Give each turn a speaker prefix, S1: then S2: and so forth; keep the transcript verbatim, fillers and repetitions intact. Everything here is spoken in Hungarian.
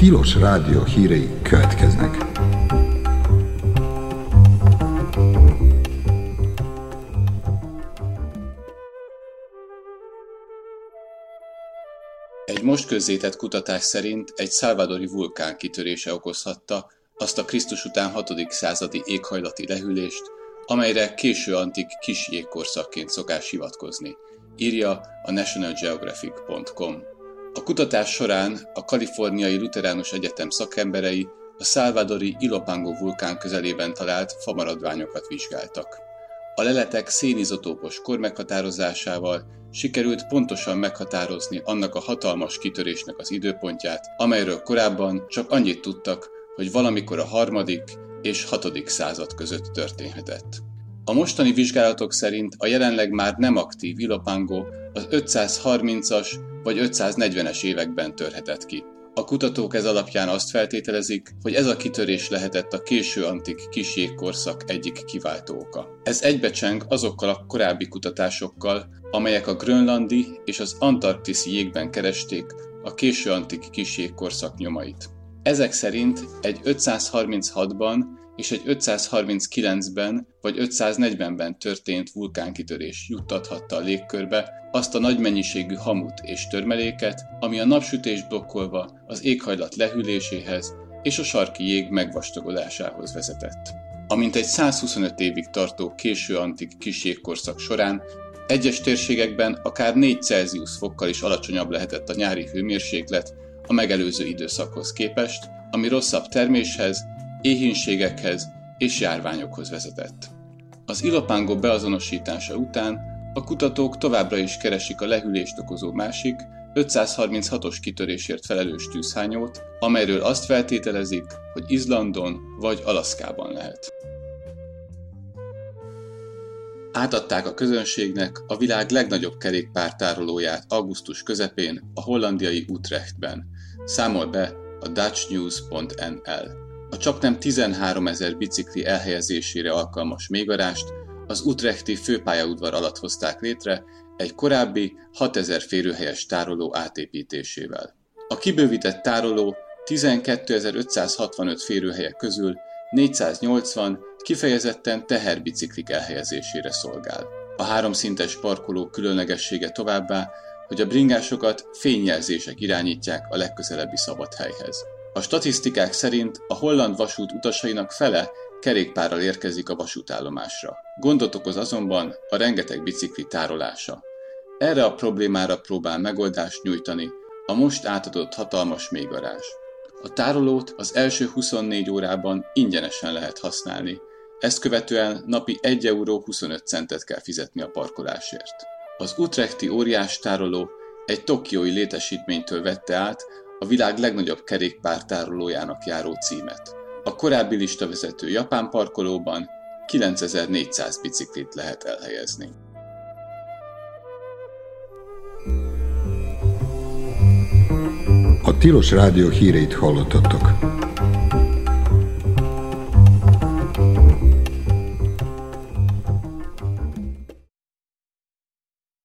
S1: Tilos Rádió hírei következnek.
S2: Egy most közzétett kutatás szerint egy salvadori vulkán kitörése okozhatta azt a Krisztus után hatodik századi éghajlati lehűlést, amelyre késő antik kis jégkorszakként szokás hivatkozni, írja a national geographic pont com. A kutatás során a Kaliforniai Lutheránus Egyetem szakemberei a salvadori Ilopango vulkán közelében talált famaradványokat vizsgáltak. A leletek szénizotópos kor meghatározásával sikerült pontosan meghatározni annak a hatalmas kitörésnek az időpontját, amelyről korábban csak annyit tudtak, hogy valamikor a harmadik és hatodik század között történhetett. A mostani vizsgálatok szerint a jelenleg már nem aktív Ilopango az ötszázharmincas vagy ötszáznegyvenes években törhetett ki. A kutatók ez alapján azt feltételezik, hogy ez a kitörés lehetett a késő antik kis jégkorszak egyik kiváltó oka. Ez egybecseng azokkal a korábbi kutatásokkal, amelyek a grönlandi és az antarktiszi jégben keresték a késő antik kis jégkorszak nyomait. Ezek szerint egy ötszázharminchatban és egy ötszázharminckilencben vagy ötszáznegyvenben történt vulkánkitörés juttathatta a légkörbe azt a nagy mennyiségű hamut és törmeléket, ami a napsütést blokkolva az éghajlat lehűléséhez és a sarki jég megvastagodásához vezetett. Amint egy százhuszonöt évig tartó késő antik kis jégkorszak során egyes térségekben akár négy Celsius fokkal is alacsonyabb lehetett a nyári hőmérséklet a megelőző időszakhoz képest, ami rosszabb terméshez, éhínségekhez és járványokhoz vezetett. Az Ilopango beazonosítása után a kutatók továbbra is keresik a lehűlést okozó másik, ötszázharminchatos kitörésért felelős tűzhányót, amelyről azt feltételezik, hogy Izlandon vagy Alaszkában lehet. Átadták a közönségnek a világ legnagyobb kerékpártárolóját augusztus közepén a hollandiai Utrechtben, számol be a dutch news pont n l. A csaknem tizenháromezer bicikli elhelyezésére alkalmas mélygarást az utrechti főpályaudvar alatt hozták létre egy korábbi hatezer férőhelyes tároló átépítésével. A kibővített tároló tizenkétezer-ötszázhatvanöt férőhelye közül négyszáznyolcvan kifejezetten teherbiciklik elhelyezésére szolgál. A háromszintes parkoló különlegessége továbbá, hogy a bringásokat fényjelzések irányítják a legközelebbi szabad helyhez. A statisztikák szerint a holland vasút utasainak fele kerékpárral érkezik a vasútállomásra. Gondot okoz azonban a rengeteg bicikli tárolása. Erre a problémára próbál megoldást nyújtani a most átadott hatalmas mélygarázs. A tárolót az első huszonnégy órában ingyenesen lehet használni, ezt követően napi egy euró huszonöt centet kell fizetni a parkolásért. Az utrechti óriás tároló egy tokiói létesítménytől vette át a világ legnagyobb kerékpártárolójának járó címet. A korábbi listavezető japán parkolóban kilencezer-négyszáz biciklit lehet elhelyezni.
S1: A Tilos Rádió híreit hallottatok.